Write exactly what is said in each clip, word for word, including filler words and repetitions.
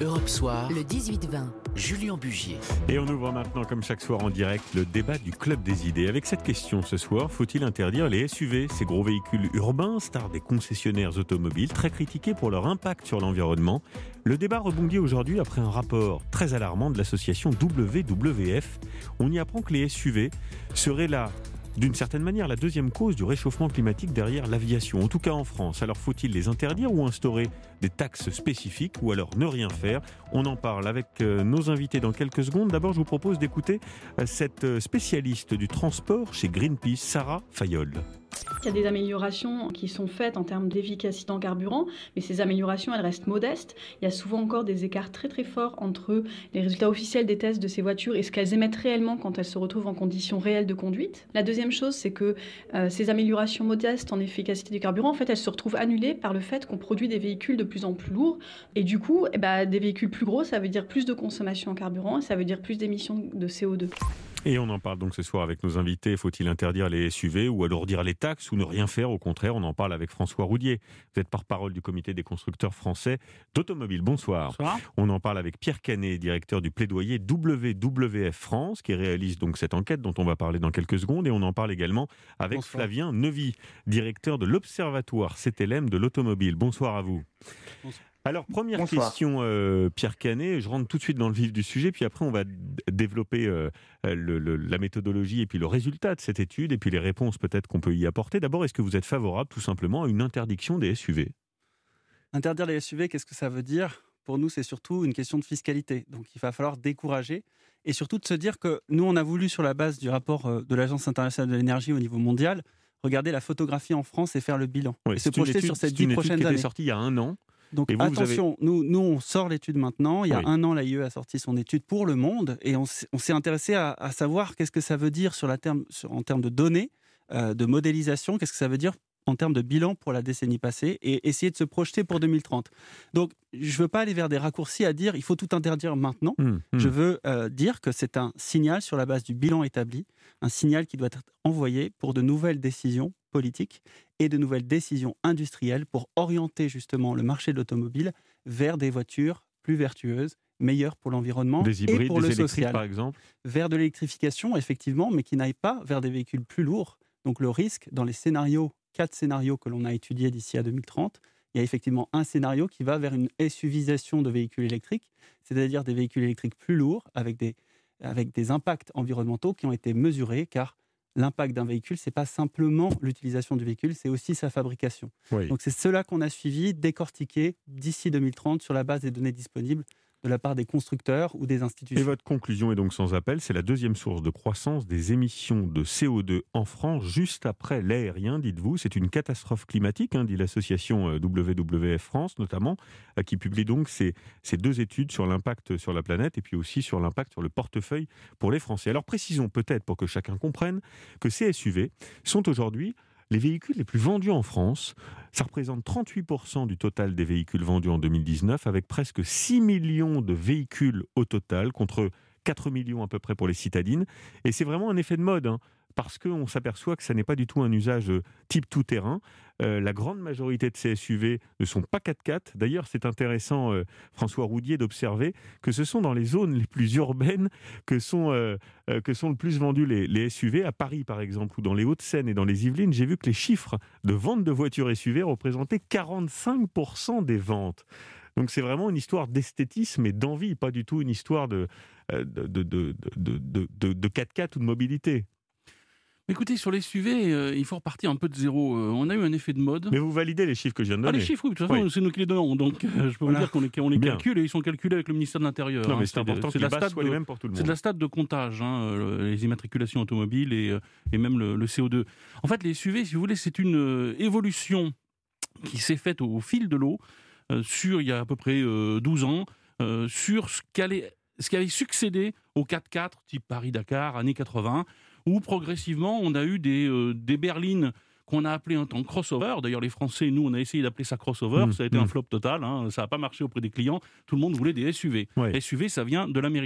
Europe Soir, le dix-huit vingt. Julien Bugier. Et on ouvre maintenant, comme chaque soir en direct, le débat du Club des idées. Avec cette question ce soir, faut-il interdire les S U V, ces gros véhicules urbains, stars des concessionnaires automobiles, très critiqués pour leur impact sur l'environnement? Le débat rebondit aujourd'hui après un rapport très alarmant de l'association W W F. On y apprend que les S U V seraient là, d'une certaine manière, la deuxième cause du réchauffement climatique derrière l'aviation, en tout cas en France. Alors faut-il les interdire ou instaurer des taxes spécifiques ou alors ne rien faire? On en parle avec nos invités dans quelques secondes. D'abord, je vous propose d'écouter cette spécialiste du transport chez Greenpeace, Sarah Fayol. Il y a des améliorations qui sont faites en termes d'efficacité en carburant, mais ces améliorations, elles restent modestes. Il y a souvent encore des écarts très très forts entre les résultats officiels des tests de ces voitures et ce qu'elles émettent réellement quand elles se retrouvent en conditions réelles de conduite. La deuxième chose, c'est que euh, ces améliorations modestes en efficacité du carburant, en fait, elles se retrouvent annulées par le fait qu'on produit des véhicules de plus en plus lourds. Et du coup, eh ben, des véhicules plus gros, ça veut dire plus de consommation en carburant, ça veut dire plus d'émissions de C O deux. Et on en parle donc ce soir avec nos invités. Faut-il interdire les S U V ou alourdir les taxes ou ne rien faire? Au contraire, on en parle avec François Roudier. Vous êtes porte-parole du comité des constructeurs français d'automobiles. Bonsoir. Bonsoir. On en parle avec Pierre Canet, directeur du plaidoyer W W F France, qui réalise donc cette enquête dont on va parler dans quelques secondes. Et on en parle également avec Bonsoir. Flavien Neuvy, directeur de l'Observatoire C T L M de l'automobile. Bonsoir à vous. Bonsoir. Alors, première Bonsoir. question, euh, Pierre Canet, je rentre tout de suite dans le vif du sujet, puis après on va d- développer euh, le, le, la méthodologie et puis le résultat de cette étude, et puis les réponses peut-être qu'on peut y apporter. D'abord, est-ce que vous êtes favorable tout simplement à une interdiction des S U V? Interdire les S U V, qu'est-ce que ça veut dire? Pour nous, c'est surtout une question de fiscalité. Donc il va falloir décourager, et surtout de se dire que nous, on a voulu, sur la base du rapport de l'Agence internationale de l'énergie au niveau mondial, regarder la photographie en France et faire le bilan. Oui, et se projeter étude, sur ces dix prochaines années. C'est une étude qui était sortie il y a un an. Donc vous, attention, vous avez... nous, nous on sort l'étude maintenant. Il y a oui. un an, l'A I E a sorti son étude pour le monde et on, on s'est intéressé à, à savoir qu'est-ce que ça veut dire sur la terme, sur, en termes de données, euh, de modélisation, qu'est-ce que ça veut dire en termes de bilan pour la décennie passée et essayer de se projeter pour deux mille trente. Donc, je ne veux pas aller vers des raccourcis à dire il faut tout interdire maintenant. Mmh, mmh. Je veux euh, dire que c'est un signal sur la base du bilan établi, un signal qui doit être envoyé pour de nouvelles décisions politiques et de nouvelles décisions industrielles pour orienter justement le marché de l'automobile vers des voitures plus vertueuses, meilleures pour l'environnement des hybrides, et pour des le électriques, social. Par exemple. Vers de l'électrification, effectivement, mais qui n'aille pas vers des véhicules plus lourds. Donc le risque, dans les scénarios, quatre scénarios que l'on a étudiés d'ici à deux mille trente, il y a effectivement un scénario qui va vers une SUVisation de véhicules électriques, c'est-à-dire des véhicules électriques plus lourds, avec des, avec des impacts environnementaux qui ont été mesurés, car l'impact d'un véhicule, ce n'est pas simplement l'utilisation du véhicule, c'est aussi sa fabrication. Oui. Donc c'est cela qu'on a suivi, décortiqué d'ici deux mille trente sur la base des données disponibles de la part des constructeurs ou des institutions. Et votre conclusion est donc sans appel, c'est la deuxième source de croissance des émissions de C O deux en France, juste après l'aérien, dites-vous. C'est une catastrophe climatique, hein, dit l'association W W F France notamment, euh, qui publie donc ces, ces deux études sur l'impact sur la planète et puis aussi sur l'impact sur le portefeuille pour les Français. Alors précisons peut-être, pour que chacun comprenne, que ces S U V sont aujourd'hui les véhicules les plus vendus en France. Ça représente trente-huit pour cent du total des véhicules vendus en deux mille dix-neuf, avec presque six millions de véhicules au total, contre quatre millions à peu près pour les citadines. Et c'est vraiment un effet de mode, hein, parce qu'on s'aperçoit que ça n'est pas du tout un usage type tout-terrain. Euh, la grande majorité de ces S U V ne sont pas quatre-quatre. D'ailleurs, c'est intéressant, euh, François Roudier, d'observer que ce sont dans les zones les plus urbaines que sont, euh, euh, que sont le plus vendus les, les S U V. À Paris, par exemple, ou dans les Hauts-de-Seine et dans les Yvelines, j'ai vu que les chiffres de vente de voitures S U V représentaient quarante-cinq pour cent des ventes. Donc c'est vraiment une histoire d'esthétisme et d'envie, pas du tout une histoire de, de, de, de, de, de, de, de quatre-quatre ou de mobilité. Écoutez, sur les S U V, euh, il faut repartir un peu de zéro. Euh, on a eu un effet de mode. Mais vous validez les chiffres que je viens de donner. Ah, les chiffres, oui, de toute façon, oui. C'est nous qui les donnons. Donc, euh, je peux voilà. vous dire qu'on les, on les calcule et ils sont calculés avec le ministère de l'Intérieur. Non, hein. mais c'est, c'est important de, que les bases soient les mêmes pour tout le monde. C'est de la stade de comptage, hein, les immatriculations automobiles et, et même le, le C O deux. En fait, les S U V, si vous voulez, c'est une euh, évolution qui s'est faite au, au fil de l'eau, euh, sur, il y a à peu près euh, douze ans, euh, sur ce, qu'allait, ce qui avait succédé au quatre-quatre, type Paris-Dakar, années quatre-vingts, où progressivement, on a eu des, euh, des berlines qu'on a appelées un temps crossover. D'ailleurs, les Français, nous, on a essayé d'appeler ça crossover. Mmh, ça a été mmh. un flop total. Hein. Ça n'a pas marché auprès des clients. Tout le monde voulait des S U V. Ouais. S U V, ça vient de l'américain.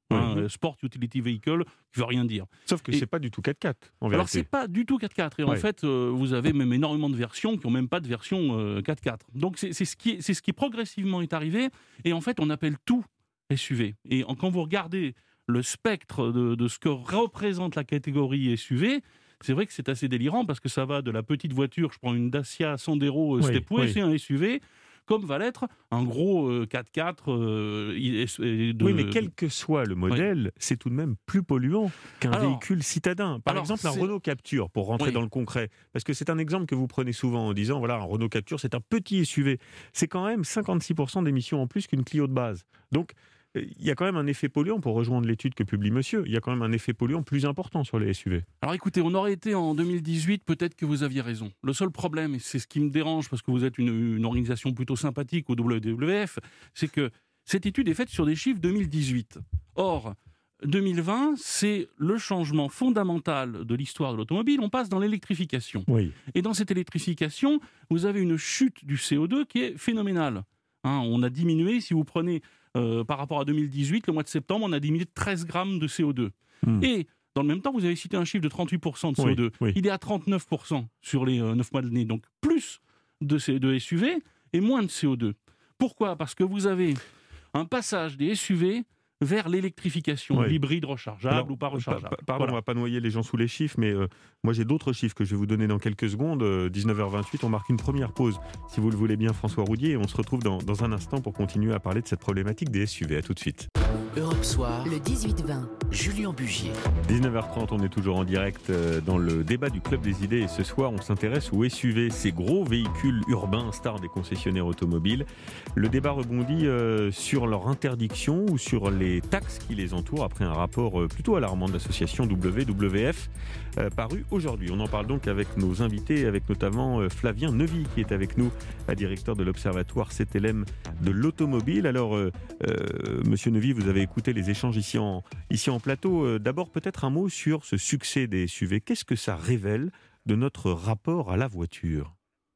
Hein, Oui. Sport Utility Vehicle, qui veut rien dire. Sauf que Et- c'est pas du tout quatre-quatre, en Alors, vérité. c'est pas du tout quatre-quatre. Et en Ouais. fait, euh, vous avez même énormément de versions qui n'ont même pas de version euh, quatre-quatre. Donc, c'est c'est ce, qui est- c'est ce qui progressivement est arrivé. Et en fait, on appelle tout S U V. Et en- quand vous regardez le spectre de, de ce que représente la catégorie S U V, c'est vrai que c'est assez délirant parce que ça va de la petite voiture, je prends une Dacia Sandero euh, Oui, Stepway, oui. c'est un S U V, comme va l'être un gros euh, quatre-quatre. euh, I- S- euh, de- Oui, mais quel que soit le modèle, c'est tout de même plus polluant qu'un Alors- véhicule citadin. Par alors, exemple, un c'est- Renault Captur, pour rentrer Oui. dans le concret. Parce que c'est un exemple que vous prenez souvent en disant, voilà, un Renault Captur, c'est un petit S U V. C'est quand même cinquante-six pour cent d'émissions en plus qu'une Clio de base. Donc, euh, il y a quand même un effet polluant, pour rejoindre l'étude que publie monsieur, il y a quand même un effet polluant plus important sur les S U V. Alors écoutez, on aurait été en deux mille dix-huit, peut-être que vous aviez raison. Le seul problème, et c'est ce qui me dérange, parce que vous êtes une, une organisation plutôt sympathique au W W F, c'est que cette étude est faite sur des chiffres deux mille dix-huit. Or, deux mille vingt, c'est le changement fondamental de l'histoire de l'automobile. On passe dans l'électrification. Oui. Et dans cette électrification, vous avez une chute du C O deux qui est phénoménale. Hein, on a diminué, si vous prenez euh, par rapport à deux mille dix-huit, le mois de septembre, on a diminué de treize grammes de C O deux. Hmm. Et dans le même temps, vous avez cité un chiffre de trente-huit pour cent de C O deux. Oui, oui. Il est à trente-neuf pour cent sur les euh, neuf mois de l'année. Donc plus de, C- de S U V et moins de C O deux. Pourquoi ? Parce que vous avez un passage des S U V vers l'électrification, Oui. l'hybride rechargeable Alors, ou pas rechargeable. pa- pa- Pardon, Voilà. on ne va pas noyer les gens sous les chiffres, mais euh, moi j'ai d'autres chiffres que je vais vous donner dans quelques secondes. Euh, dix-neuf heures vingt-huit, on marque une première pause, si vous le voulez bien, François Roudier, et on se retrouve dans, dans un instant pour continuer à parler de cette problématique des S U V. À tout de suite. Europe Soir, Le dix-huit vingt. Julien Bugier. dix-neuf heures trente, on est toujours en direct euh, dans le débat du Club des idées, et ce soir on s'intéresse aux S U V, ces gros véhicules urbains stars des concessionnaires automobiles. Le débat rebondit euh, sur leur interdiction ou sur les taxes qui les entourent après un rapport euh, plutôt alarmant de l'association W W F euh, paru aujourd'hui. On en parle donc avec nos invités, avec notamment euh, Flavien Neuvy qui est avec nous, euh, directeur de l'Observatoire C T L M de l'automobile. Alors euh, euh, Monsieur Neuvy, vous avez écouté les échanges ici en, ici en plateau. Euh, D'abord peut-être un mot sur ce succès des S U V. Qu'est-ce que ça révèle de notre rapport à la voiture ?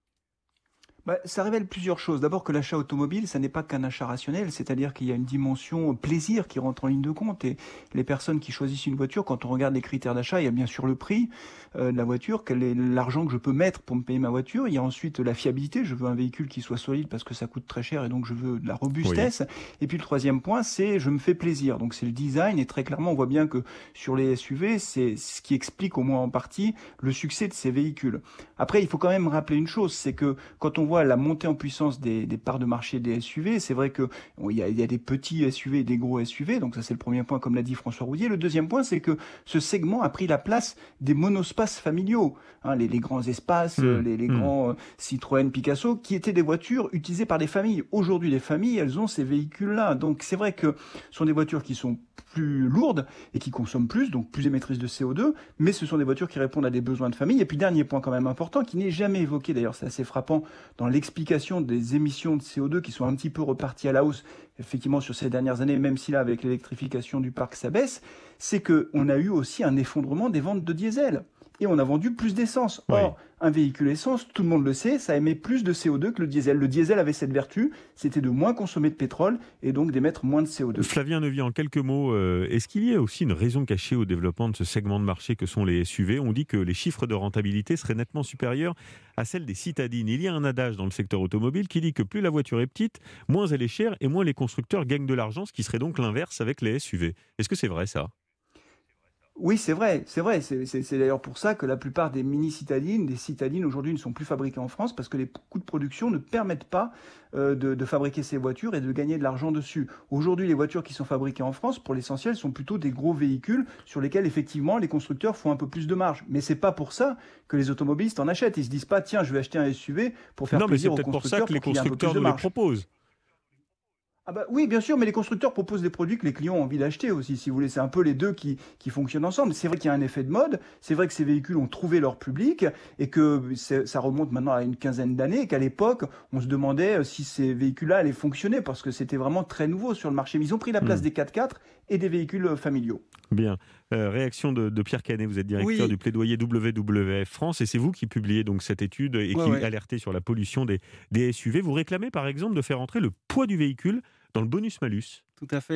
Bah, ça révèle plusieurs choses. D'abord que l'achat automobile, ça n'est pas qu'un achat rationnel, c'est-à-dire qu'il y a une dimension plaisir qui rentre en ligne de compte. Et les personnes qui choisissent une voiture, quand on regarde les critères d'achat, il y a bien sûr le prix euh, de la voiture, quel est l'argent que je peux mettre pour me payer ma voiture. Il y a ensuite la fiabilité, je veux un véhicule qui soit solide parce que ça coûte très cher et donc je veux de la robustesse. Oui. Et puis le troisième point, c'est je me fais plaisir. Donc c'est le design et très clairement on voit bien que sur les S U V, c'est ce qui explique au moins en partie le succès de ces véhicules. Après, il faut quand même rappeler une chose, c'est que quand on voit la montée en puissance des, des parts de marché des S U V, c'est vrai que bon, il y a, il y a des petits S U V et des gros S U V, donc ça c'est le premier point comme l'a dit François Roudier. Le deuxième point, c'est que ce segment a pris la place des monospaces familiaux, hein, les, les grands espaces, mmh. les, les mmh. grands euh, Citroën, Picasso, qui étaient des voitures utilisées par des familles. Aujourd'hui, les familles, elles ont ces véhicules-là, donc c'est vrai que ce sont des voitures qui sont plus lourdes et qui consomment plus, donc plus émettrices de C O deux, mais ce sont des voitures qui répondent à des besoins de famille. Et puis dernier point quand même important, qui n'est jamais évoqué, d'ailleurs c'est assez frappant dans l'explication des émissions de C O deux qui sont un petit peu reparties à la hausse, effectivement sur ces dernières années, même si là avec l'électrification du parc ça baisse, c'est qu'on a eu aussi un effondrement des ventes de diesel. Et on a vendu plus d'essence. Or, oui. un véhicule essence, tout le monde le sait, ça émet plus de C O deux que le diesel. Le diesel avait cette vertu, c'était de moins consommer de pétrole et donc d'émettre moins de C O deux. Flavien Neuvy, en quelques mots, euh, est-ce qu'il y a aussi une raison cachée au développement de ce segment de marché que sont les S U V ? On dit que les chiffres de rentabilité seraient nettement supérieurs à celles des citadines. Il y a un adage dans le secteur automobile qui dit que plus la voiture est petite, moins elle est chère et moins les constructeurs gagnent de l'argent, ce qui serait donc l'inverse avec les S U V. Est-ce que c'est vrai ça ? Oui, c'est vrai, c'est vrai. C'est, c'est, c'est d'ailleurs pour ça que la plupart des mini-citadines, des citadines aujourd'hui ne sont plus fabriquées en France parce que les coûts de production ne permettent pas euh, de, de fabriquer ces voitures et de gagner de l'argent dessus. Aujourd'hui, les voitures qui sont fabriquées en France, pour l'essentiel, sont plutôt des gros véhicules sur lesquels effectivement les constructeurs font un peu plus de marge. Mais c'est pas pour ça que les automobilistes en achètent. Ils se disent pas tiens, je vais acheter un S U V pour faire non, plaisir aux constructeurs. Non, mais c'est peut-être pour ça que les constructeurs nous les proposent. Ah bah oui, bien sûr, mais les constructeurs proposent des produits que les clients ont envie d'acheter aussi, si vous voulez. C'est un peu les deux qui, qui fonctionnent ensemble. C'est vrai qu'il y a un effet de mode, c'est vrai que ces véhicules ont trouvé leur public et que ça remonte maintenant à une quinzaine d'années et qu'à l'époque, on se demandait si ces véhicules-là allaient fonctionner parce que c'était vraiment très nouveau sur le marché. Mais ils ont pris la place mmh. des quatre-quatre et des véhicules familiaux. Bien. Euh, réaction de, de Pierre Canet, vous êtes directeur oui. du plaidoyer W W F France et c'est vous qui publiez donc cette étude et ouais, qui ouais. alertez sur la pollution des, des S U V. Vous réclamez par exemple de faire entrer le poids du véhicule dans le bonus-malus. Tout à fait.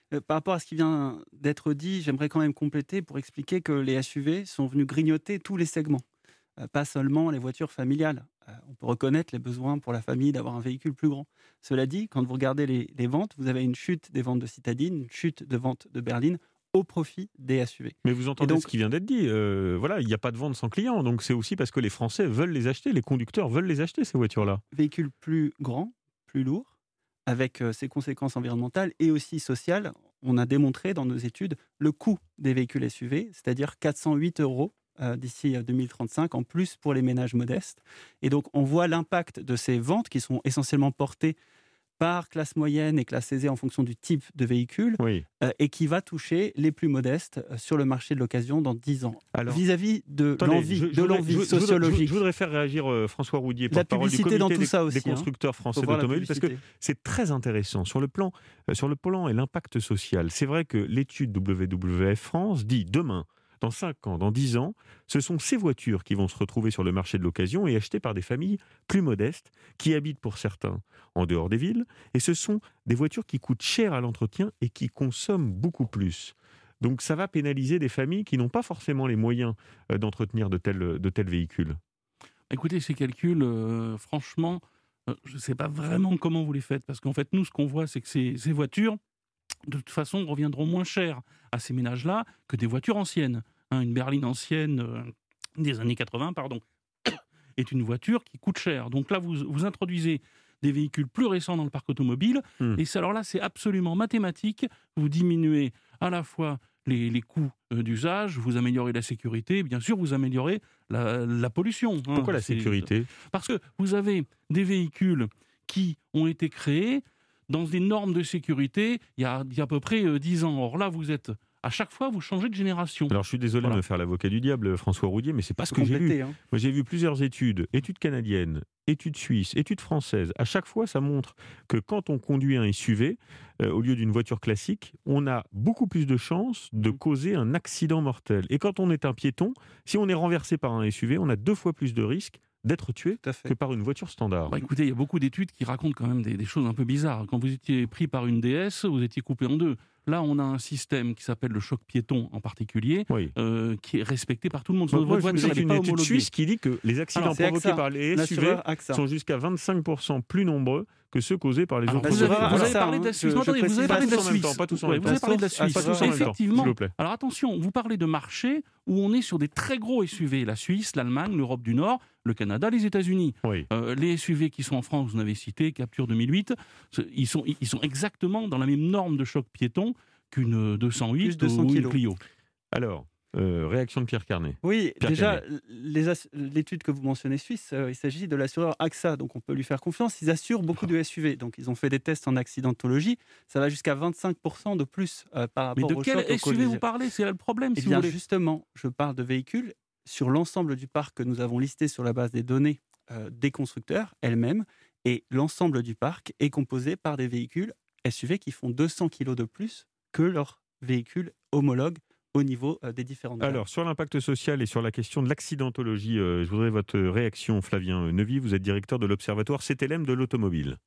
Euh, par rapport à ce qui vient d'être dit, j'aimerais quand même compléter pour expliquer que les S U V sont venus grignoter tous les segments, euh, pas seulement les voitures familiales. Euh, on peut reconnaître les besoins pour la famille d'avoir un véhicule plus grand. Cela dit, quand vous regardez les, les ventes, vous avez une chute des ventes de citadines, une chute de ventes de berlines au profit des S U V. Mais vous entendez donc, ce qui vient d'être dit. Euh, voilà, il n'y a pas de vente sans client. Donc c'est aussi parce que les Français veulent les acheter, les conducteurs veulent les acheter, ces voitures-là. Véhicules plus grands, plus lourds, avec euh, ses conséquences environnementales et aussi sociales. On a démontré dans nos études le coût des véhicules S U V, c'est-à-dire quatre cent huit euros euh, d'ici deux mille trente-cinq, en plus pour les ménages modestes. Et donc on voit l'impact de ces ventes qui sont essentiellement portées par classe moyenne et classe aisée en fonction du type de véhicule, oui. euh, et qui va toucher les plus modestes euh, sur le marché de l'occasion dans dix ans. Alors, vis-à-vis de attendez, l'envie, je, je de voudrais, l'envie je, je, sociologique. Je, je voudrais faire réagir euh, François Roudier, La porte-parole du publicité comité dans tout des, ça aussi, des constructeurs hein. français Faut voir la d'automobiles, parce que publicité. c'est très intéressant sur le plan, euh, sur le plan et l'impact social. C'est vrai que l'étude W W F France dit demain, dans cinq ans, dans dix ans, ce sont ces voitures qui vont se retrouver sur le marché de l'occasion et achetées par des familles plus modestes, qui habitent pour certains en dehors des villes, et ce sont des voitures qui coûtent cher à l'entretien et qui consomment beaucoup plus. Donc ça va pénaliser des familles qui n'ont pas forcément les moyens d'entretenir de tels, de tels véhicules. Écoutez, ces calculs, euh, franchement, euh, je ne sais pas vraiment comment vous les faites, parce qu'en fait, nous, ce qu'on voit, c'est que ces, ces voitures, de toute façon, reviendront moins cher à ces ménages-là que des voitures anciennes. Hein, une berline ancienne euh, des années quatre-vingts, pardon, est une voiture qui coûte cher. Donc là, vous, vous introduisez des véhicules plus récents dans le parc automobile, mmh. et ça, alors là, c'est absolument mathématique. Vous diminuez à la fois les, les coûts euh, d'usage, vous améliorez la sécurité, bien sûr, vous améliorez la, la pollution. Hein. Pourquoi la c'est, sécurité ? Parce que vous avez des véhicules qui ont été créés dans des normes de sécurité il y a, il y a à peu près euh, dix ans. Or là, vous êtes... À chaque fois, vous changez de génération. Alors, je suis désolé voilà. de me faire l'avocat du diable, François Roudier, mais c'est pas ce que j'ai vu. Hein. Moi, j'ai vu plusieurs études, études canadiennes, études suisses, études françaises. À chaque fois, ça montre que quand on conduit un S U V, euh, au lieu d'une voiture classique, on a beaucoup plus de chances de causer un accident mortel. Et quand on est un piéton, si on est renversé par un S U V, on a deux fois plus de risques d'être tué que par une voiture standard. Bah écoutez, il y a beaucoup d'études qui racontent quand même des, des choses un peu bizarres. Quand vous étiez pris par une D S, vous étiez coupé en deux. Là, on a un système qui s'appelle le choc piéton en particulier, oui. euh, qui est respecté par tout le monde. Moi, moi, voiture, c'est une étude homologuée. Suisse qui dit que les accidents Alors, provoqués AXA, par les S U V sont jusqu'à vingt-cinq pour cent plus nombreux que ceux causés par les alors, autres. Vous avez, vous avez parlé de la Suisse. Attendez, vous avez parlé de la Suisse. Pas tous en même temps. Vous avez parlé de la Suisse. Effectivement. S'il vous plaît. Alors attention, vous parlez de marché où on est sur des très gros S U V. La Suisse, l'Allemagne, l'Europe du Nord, le Canada, les États-Unis. Oui. Euh, les S U V qui sont en France, vous en avez cité, Capture deux mille huit, ils sont, ils sont exactement dans la même norme de choc piéton qu'une deux cent huit ou une Clio. Alors, euh, réaction de Pierre Carnet. Oui, Pierre déjà, Carnet. Les ass- l'étude que vous mentionnez suisse, euh, il s'agit de l'assureur AXA, donc on peut lui faire confiance. Ils assurent beaucoup de S U V, donc ils ont fait des tests en accidentologie. Ça va jusqu'à vingt-cinq pour cent de plus euh, par rapport au choc. Mais de quel S U V vous parlez ? C'est là le problème, Eh si bien, vous voulez. justement, je parle de véhicules sur l'ensemble du parc que nous avons listé sur la base des données euh, des constructeurs elles-mêmes, et l'ensemble du parc est composé par des véhicules S U V qui font deux cents kilos de plus que leurs véhicules homologues au niveau euh, des différentes gammes. Alors, sur l'impact social et sur la question de l'accidentologie, euh, je voudrais votre réaction, Flavien Neuvy. Vous êtes directeur de l'Observatoire C T L M de l'automobile.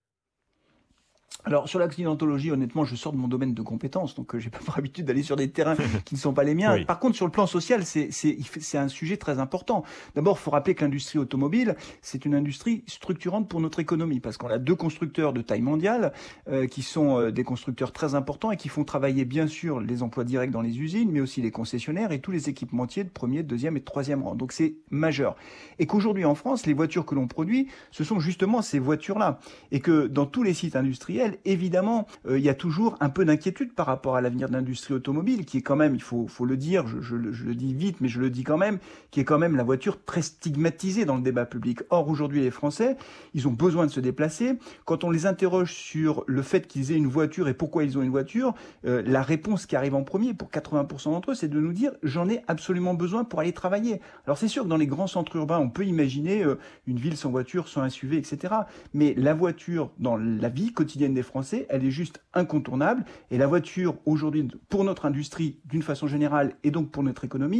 Alors, sur l'accidentologie, honnêtement, je sors de mon domaine de compétences, donc euh, j'ai pas pour habitude d'aller sur des terrains qui ne sont pas les miens. Oui. Par contre, sur le plan social, c'est, c'est, c'est un sujet très important. D'abord, il faut rappeler que l'industrie automobile, c'est une industrie structurante pour notre économie, parce qu'on a deux constructeurs de taille mondiale, euh, qui sont euh, des constructeurs très importants et qui font travailler, bien sûr, les emplois directs dans les usines, mais aussi les concessionnaires et tous les équipementiers de premier, de deuxième et de troisième rang. Donc, c'est majeur. Et qu'aujourd'hui, en France, les voitures que l'on produit, ce sont justement ces voitures-là. Et que dans tous les sites industriels, évidemment, euh, il y a toujours un peu d'inquiétude par rapport à l'avenir de l'industrie automobile, qui est quand même, il faut, faut le dire, je, je, je le dis vite, mais je le dis quand même, qui est quand même la voiture très stigmatisée dans le débat public. Or, aujourd'hui, les Français, ils ont besoin de se déplacer. Quand on les interroge sur le fait qu'ils aient une voiture et pourquoi ils ont une voiture, euh, la réponse qui arrive en premier pour quatre-vingts pour cent d'entre eux, c'est de nous dire « j'en ai absolument besoin pour aller travailler ». Alors, c'est sûr que dans les grands centres urbains, on peut imaginer euh, une ville sans voiture, sans S U V, et cetera. Mais la voiture, dans la vie quotidienne des Français, elle est juste incontournable. Et la voiture, aujourd'hui, pour notre industrie, d'une façon générale, et donc pour notre économie,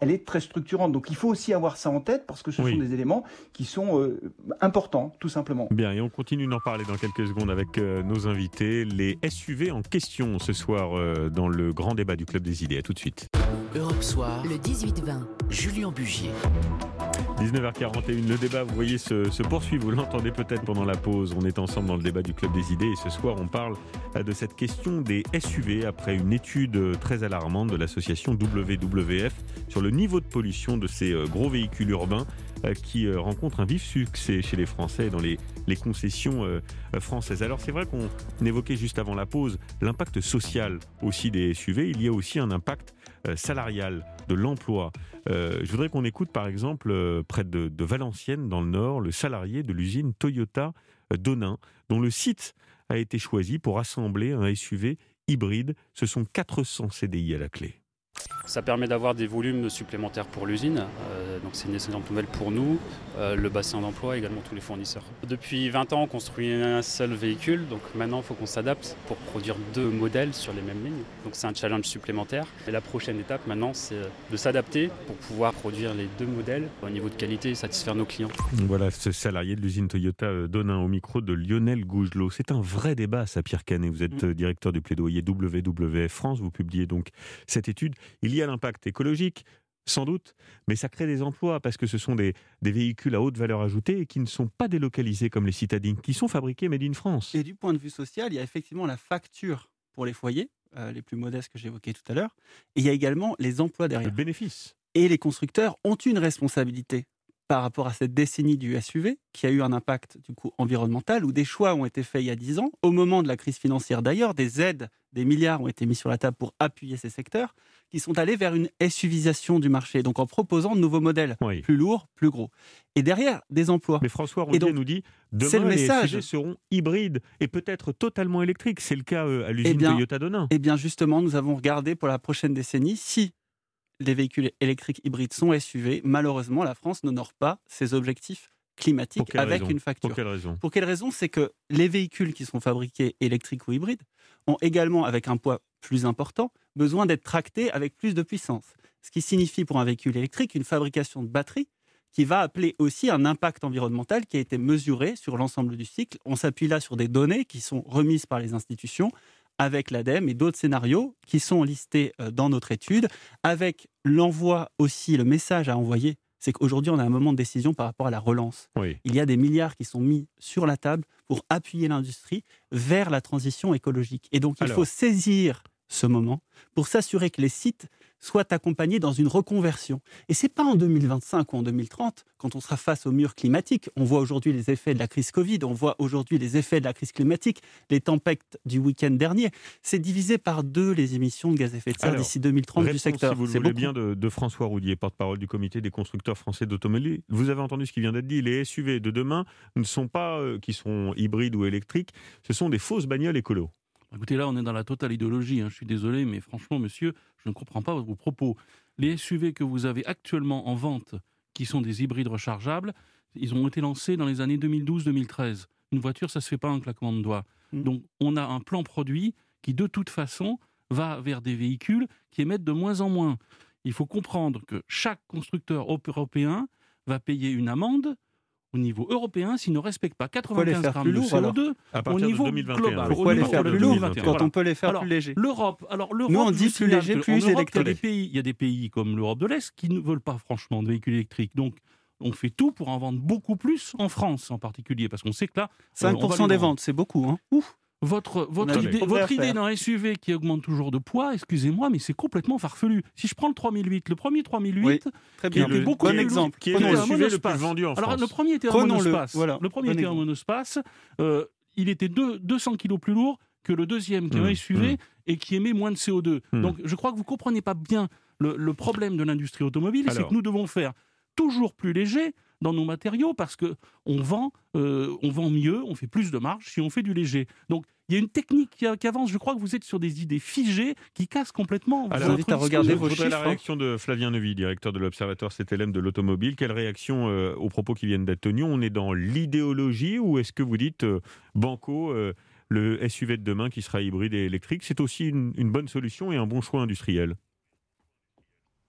elle est très structurante. Donc il faut aussi avoir ça en tête parce que ce Oui. sont des éléments qui sont euh, importants, tout simplement. Bien, et on continue d'en parler dans quelques secondes avec euh, nos invités. Les S U V en question ce soir euh, dans le grand débat du Club des idées. À tout de suite. Europe Soir, Le dix-huit vingt. Julien Bugier. dix-neuf heures quarante et une, le débat, vous voyez, se, se poursuit. Vous l'entendez peut-être pendant la pause. On est ensemble dans le débat du Club des idées et ce soir, on parle euh, de cette question des S U V après une étude euh, très alarmante de l'association W W F sur le niveau de pollution de ces euh, gros véhicules urbains euh, qui euh, rencontrent un vif succès chez les Français et dans les, les concessions euh, françaises. Alors c'est vrai qu'on évoquait juste avant la pause l'impact social aussi des S U V. Il y a aussi un impact euh, salarial de l'emploi. Euh, je voudrais qu'on écoute par exemple euh, près de, de Valenciennes dans le Nord le salarié de l'usine Toyota euh, d'Onain dont le site a été choisi pour assembler un S U V hybride. Ce sont quatre cents C D I à la clé. Ça permet d'avoir des volumes supplémentaires pour l'usine, euh, donc c'est une excellente nouvelle pour nous, euh, le bassin d'emploi et également tous les fournisseurs. Depuis vingt ans, on construit un seul véhicule, donc maintenant il faut qu'on s'adapte pour produire deux modèles sur les mêmes lignes. Donc c'est un challenge supplémentaire. Et la prochaine étape maintenant, c'est de s'adapter pour pouvoir produire les deux modèles au niveau de qualité et satisfaire nos clients. Voilà ce salarié de l'usine Toyota d'Onain au micro de Lionel Gougelot. C'est un vrai débat, ça, Pierre Canet. Vous êtes mmh. directeur du plaidoyer W W F France. Vous publiez donc cette étude. Il y a l'impact écologique, sans doute, mais ça crée des emplois parce que ce sont des, des véhicules à haute valeur ajoutée et qui ne sont pas délocalisés comme les citadines, qui sont fabriqués made in France. Et du point de vue social, il y a effectivement la facture pour les foyers, euh, les plus modestes que j'évoquais tout à l'heure, et il y a également les emplois derrière. Le bénéfice. Et les constructeurs ont une responsabilité par rapport à cette décennie du S U V qui a eu un impact du coup environnemental où des choix ont été faits il y a dix ans, au moment de la crise financière d'ailleurs, des aides, des milliards ont été mis sur la table pour appuyer ces secteurs qui sont allés vers une SUVisation du marché, donc en proposant de nouveaux modèles, oui. plus lourds, plus gros. Et derrière, des emplois. Mais François Roudier nous dit, demain le message. les S U V seront hybrides et peut-être totalement électriques. C'est le cas euh, à l'usine eh bien, Toyota d'Onain. Eh bien justement, nous avons regardé pour la prochaine décennie si les véhicules électriques hybrides sont S U V, malheureusement, la France n'honore pas ses objectifs climatiques avec raison une facture. Pour quelle raison Pour quelle raison C'est que les véhicules qui sont fabriqués électriques ou hybrides ont également, avec un poids plus important, besoin d'être tractés avec plus de puissance. Ce qui signifie pour un véhicule électrique une fabrication de batterie qui va appeler aussi un impact environnemental qui a été mesuré sur l'ensemble du cycle. On s'appuie là sur des données qui sont remises par les institutions, avec l'ADEME et d'autres scénarios qui sont listés dans notre étude, avec l'envoi aussi, le message à envoyer, c'est qu'aujourd'hui on a un moment de décision par rapport à la relance. Oui. Il y a des milliards qui sont mis sur la table pour appuyer l'industrie vers la transition écologique. Et donc il Alors. faut saisir ce moment pour s'assurer que les sites soient accompagnés dans une reconversion. Et ce n'est pas en deux mille vingt-cinq ou en deux mille trente, quand on sera face au mur climatique. On voit aujourd'hui les effets de la crise Covid, on voit aujourd'hui les effets de la crise climatique, les tempêtes du week-end dernier. C'est divisé par deux les émissions de gaz à effet de serre Alors, d'ici deux mille trente du secteur. Si vous le C'est voulez beaucoup. bien, de, de François Roudier, porte-parole du comité des constructeurs français d'automobiles. Vous avez entendu ce qui vient d'être dit. Les S U V de demain ne sont pas, euh, qui sont hybrides ou électriques, ce sont des fausses bagnoles écolo. Écoutez, là, on est dans la totale idéologie. Hein. Je suis désolé, mais franchement, monsieur, je ne comprends pas vos propos. Les S U V que vous avez actuellement en vente, qui sont des hybrides rechargeables, ils ont été lancés dans les années deux mille douze deux mille treize. Une voiture, ça ne se fait pas un claquement de doigts. Mmh. Donc, on a un plan produit qui, de toute façon, va vers des véhicules qui émettent de moins en moins. Il faut comprendre que chaque constructeur européen va payer une amende au niveau européen s'il ne respecte pas quatre-vingt-quinze grammes de C O deux au niveau global. Pourquoi les faire plus lourds quand voilà. on peut les faire alors, plus légers? L'Europe, alors l'Europe, nous on dit plus léger, plus électrique. Il y a des pays comme l'Europe de l'Est qui ne veulent pas franchement de véhicules électriques. Donc on fait tout pour en vendre beaucoup plus en France en particulier, parce qu'on sait que là cinq pour cent des ventes, c'est beaucoup. Hein. Ouf. Votre, votre idée, votre idée d'un S U V qui augmente toujours de poids, excusez-moi, mais c'est complètement farfelu. Si je prends le trois mille huit, le premier trois mille huit, oui, très bien. qui était le beaucoup bon exemple, qui est le S U V le plus vendu en France. Alors le premier était un monospace. Voilà, le premier était un monospace. Euh, il était deux, deux cents kilos plus lourd que le deuxième, qui est mmh, un S U V mmh. et qui émet moins de C O deux. Mmh. Donc je crois que vous ne comprenez pas bien le, le problème de l'industrie automobile, Alors. c'est que nous devons faire toujours plus léger dans nos matériaux parce que on vend, euh, on vend mieux, on fait plus de marge si on fait du léger. Donc il y a une technique qui, qui avance. Je crois que vous êtes sur des idées figées qui cassent complètement. Alors, je vous invite à regarder vos chiffres. La réaction de Flavien Neuville, directeur de l'Observatoire C T L M de l'automobile. Quelle réaction euh, aux propos qui viennent d'être tenus? On est dans l'idéologie ou est-ce que vous dites euh, banco, euh, le S U V de demain qui sera hybride et électrique, c'est aussi une, une bonne solution et un bon choix industriel?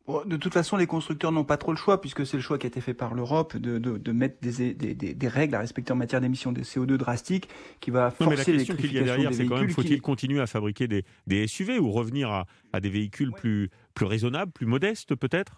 Bon, de toute façon, les constructeurs n'ont pas trop le choix, puisque c'est le choix qui a été fait par l'Europe de, de, de mettre des, des, des, des règles à respecter en matière d'émissions de C O deux drastiques, qui va forcer non, mais la question qu'il y a l'électrification derrière, des c'est quand même, véhicules. faut-il qui... continuer à fabriquer des, des S U V ou revenir à, à des véhicules Ouais. plus, plus raisonnables, plus modestes peut-être?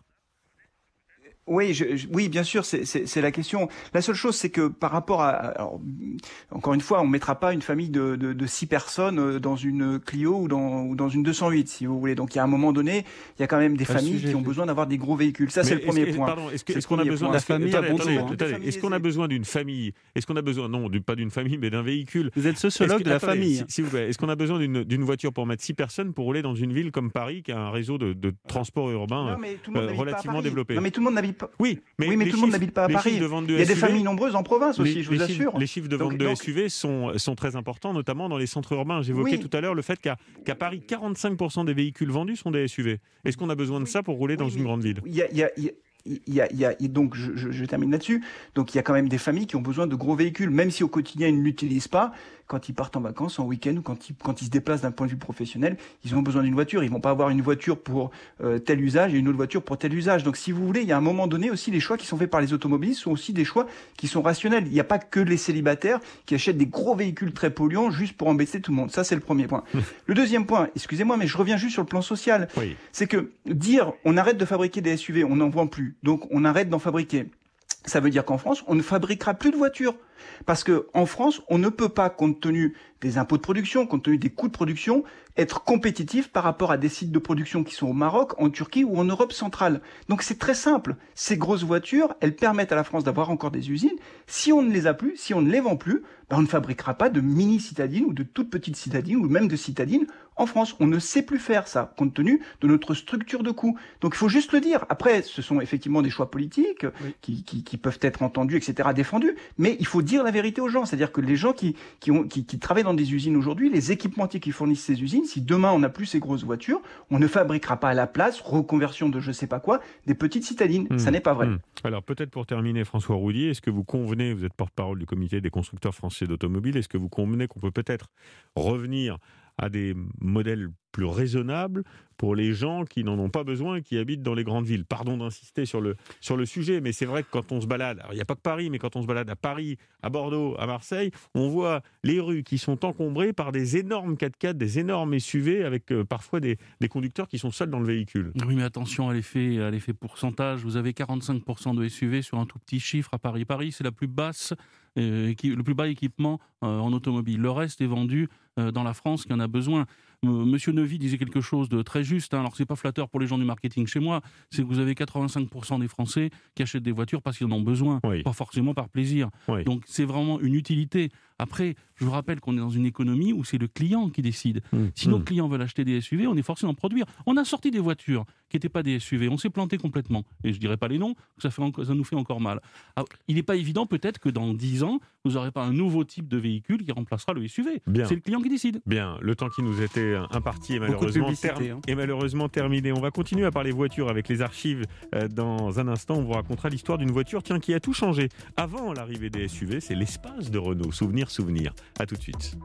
Oui, je, je, oui, bien sûr, c'est, c'est, c'est la question. La seule chose, c'est que par rapport à, alors, encore une fois, on mettra pas une famille de, de, de six personnes dans une Clio ou dans, ou dans une deux cent huit, si vous voulez. Donc, il y a un moment donné, il y a quand même des Pas le familles sujet, qui ont c'est- besoin d'avoir des gros véhicules. Ça, Mais c'est le est-ce premier que- point. Pardon, est-ce que- C'est est-ce le qu'on a premier besoin point. La est-ce que- famille a attendez, bon attendez, choix, hein. attendez, Des est-ce qu'on a familles besoin d'une famille? Est-ce qu'on a besoin, non, d'une- pas d'une famille, mais d'un véhicule? Vous êtes sociologue Est-ce que- de la attendez, famille. si- S'il vous plaît, est-ce qu'on a besoin d'une d'une voiture pour mettre six personnes pour rouler dans une ville comme Paris, qui a un réseau de, de transport urbain Non, mais tout le monde euh, n'habite pas à relativement Paris. développé? Non, mais tout le monde n'habite pas. Oui, mais, Oui, mais les tout le monde chiffres- n'habite pas à les Paris. chiffres de vente de Il y a des S U V familles nombreuses en province aussi, les, je vous les assure. chiffres, les chiffres de Donc- vente de donc- S U V sont, sont très importants, notamment dans les centres urbains. J'évoquais Oui. tout à l'heure le fait qu'à qu'à Paris, quarante-cinq pour cent des véhicules vendus sont des S U V. Est-ce qu'on a besoin de Oui. ça pour rouler dans Oui, une mais grande ville? Il y a, il y a- il y a- il y a- il y a- et donc, je, je- je termine là-dessus. Donc, il y a quand même des familles qui ont besoin de gros véhicules, même si au quotidien ils ne l'utilisent pas. Quand ils partent en vacances, en week-end, ou quand ils, quand ils se déplacent d'un point de vue professionnel, ils ont besoin d'une voiture. Ils vont pas avoir une voiture pour euh, tel usage et une autre voiture pour tel usage. Donc, si vous voulez, il y a un moment donné aussi, les choix qui sont faits par les automobilistes sont aussi des choix qui sont rationnels. Il n'y a pas que les célibataires qui achètent des gros véhicules très polluants juste pour embêter tout le monde. Ça, c'est le premier point. Le deuxième point, excusez-moi, mais je reviens juste sur le plan social. Oui. C'est que dire on arrête de fabriquer des S U V, on n'en vend plus, donc on arrête d'en fabriquer. Ça veut dire qu'en France, on ne fabriquera plus de voitures. Parce que en France, on ne peut pas, compte tenu des impôts de production, compte tenu des coûts de production, être compétitif par rapport à des sites de production qui sont au Maroc, en Turquie ou en Europe centrale. Donc c'est très simple. Ces grosses voitures, elles permettent à la France d'avoir encore des usines. Si on ne les a plus, si on ne les vend plus, ben on ne fabriquera pas de mini-citadines ou de toutes petites citadines ou même de citadines en France. On ne sait plus faire ça, compte tenu de notre structure de coûts. Donc il faut juste le dire. Après, ce sont effectivement des choix politiques Oui. qui, qui, qui peuvent être entendus, et cetera, défendus. Mais il faut dire la vérité aux gens. C'est-à-dire que les gens qui, qui, ont, qui, qui travaillent dans des usines aujourd'hui, les équipementiers qui fournissent ces usines, si demain on n'a plus ces grosses voitures, on ne fabriquera pas à la place, reconversion de je sais pas quoi, des petites citadines. Mmh. Ça n'est pas vrai. Mmh. Alors peut-être pour terminer, François Roudier, est-ce que vous convenez, vous êtes porte-parole du comité des constructeurs français d'automobiles, est-ce que vous convenez qu'on peut peut-être revenir à des modèles plus raisonnables pour les gens qui n'en ont pas besoin et qui habitent dans les grandes villes? Pardon d'insister sur le, sur le sujet, mais c'est vrai que quand on se balade, alors il n'y a pas que Paris, mais quand on se balade à Paris, à Bordeaux, à Marseille, on voit les rues qui sont encombrées par des énormes quatre-quatre, des énormes S U V avec euh, parfois des, des conducteurs qui sont seuls dans le véhicule. Oui, mais attention à l'effet, à l'effet pourcentage. Vous avez quarante-cinq pour cent de S U V sur un tout petit chiffre à Paris. Paris, c'est la plus basse, euh, équi- le plus bas équipement euh, en automobile. Le reste est vendu euh, dans la France qui en a besoin. Euh, Monsieur Neuvy disait quelque chose de très juste. Hein. Alors, c'est pas flatteur pour les gens du marketing chez moi. C'est que vous avez quatre-vingt-cinq pour cent des Français qui achètent des voitures parce qu'ils en ont besoin, Oui. pas forcément par plaisir. Oui. Donc, c'est vraiment une utilité. Après, je vous rappelle qu'on est dans une économie où c'est le client qui décide. Mmh. Si nos Mmh. clients veulent acheter des S U V, on est forcé d'en produire. On a sorti des voitures qui n'étaient pas des S U V. On s'est planté complètement. Et je ne dirais pas les noms, ça, fait encore- ça nous fait encore mal. Alors, il n'est pas évident peut-être que dans dix ans, vous n'aurez pas un nouveau type de véhicule qui remplacera le S U V. Bien. C'est le client qui décide. Bien, le temps qui nous était imparti est Beaucoup de malheureusement, publicité, term- hein. est malheureusement terminé. On va continuer à parler voiture avec les archives euh, dans un instant. On vous racontera l'histoire d'une voiture tiens, qui a tout changé. Avant l'arrivée des S U V, c'est l'espace de Renault. Souvenir, souvenir. À tout de suite.